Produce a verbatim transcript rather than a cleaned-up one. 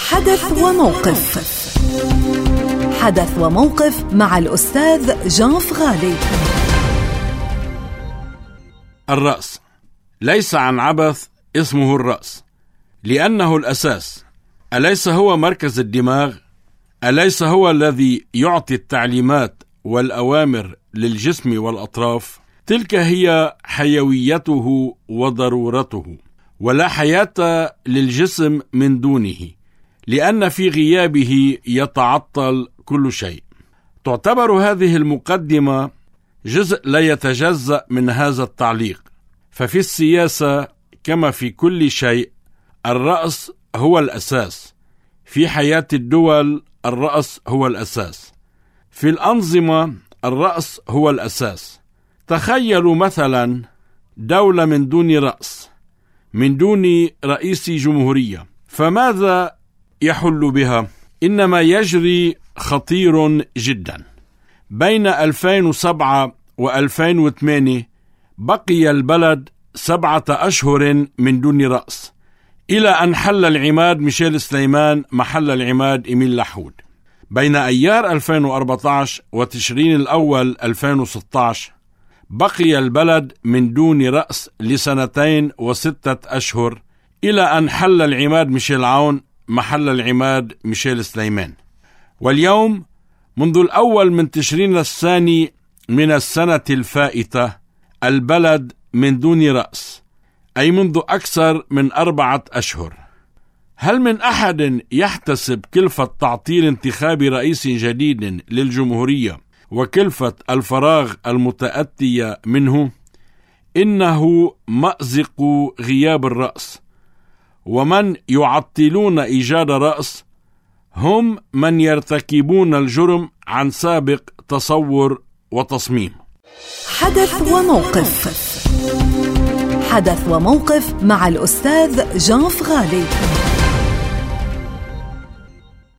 حدث وموقف. حدث وموقف مع الأستاذ جان فغالي. الرأس ليس عن عبث اسمه الرأس، لأنه الأساس. أليس هو مركز الدماغ؟ أليس هو الذي يعطي التعليمات والأوامر للجسم والأطراف؟ تلك هي حيويته وضرورته، ولا حياة للجسم من دونه، لأن في غيابه يتعطل كل شيء. تعتبر هذه المقدمة جزء لا يتجزأ من هذا التعليق، ففي السياسة كما في كل شيء الرأس هو الأساس. في حياة الدول الرأس هو الأساس. في الأنظمة الرأس هو الأساس. تخيلوا مثلا دولة من دون رأس، من دون رئيس جمهورية، فماذا يحل بها؟ إنما يجري خطير جدا. بين ألفين وسبعة وألفين وثمانية بقي البلد سبعة أشهر من دون رأس، إلى أن حل العماد ميشيل سليمان محل العماد إيميل لحود. بين أيار ألفين وأربعة عشر وتشرين الأول ألفين وستة عشر بقي البلد من دون رأس لسنتين وستة أشهر، إلى أن حل العماد ميشيل عون محل العماد ميشيل سليمان. واليوم منذ الأول من تشرين الثاني من السنة الفائتة البلد من دون رأس، أي منذ أكثر من أربعة أشهر. هل من أحد يحتسب كلفة تعطيل انتخاب رئيس جديد للجمهورية وكلفة الفراغ المتأتية منه؟ إنه مأزق غياب الرأس، ومن يعطلون إيجاد رأس هم من يرتكبون الجرم عن سابق تصور وتصميم. حدث وموقف. حدث وموقف مع الأستاذ جان فغالي.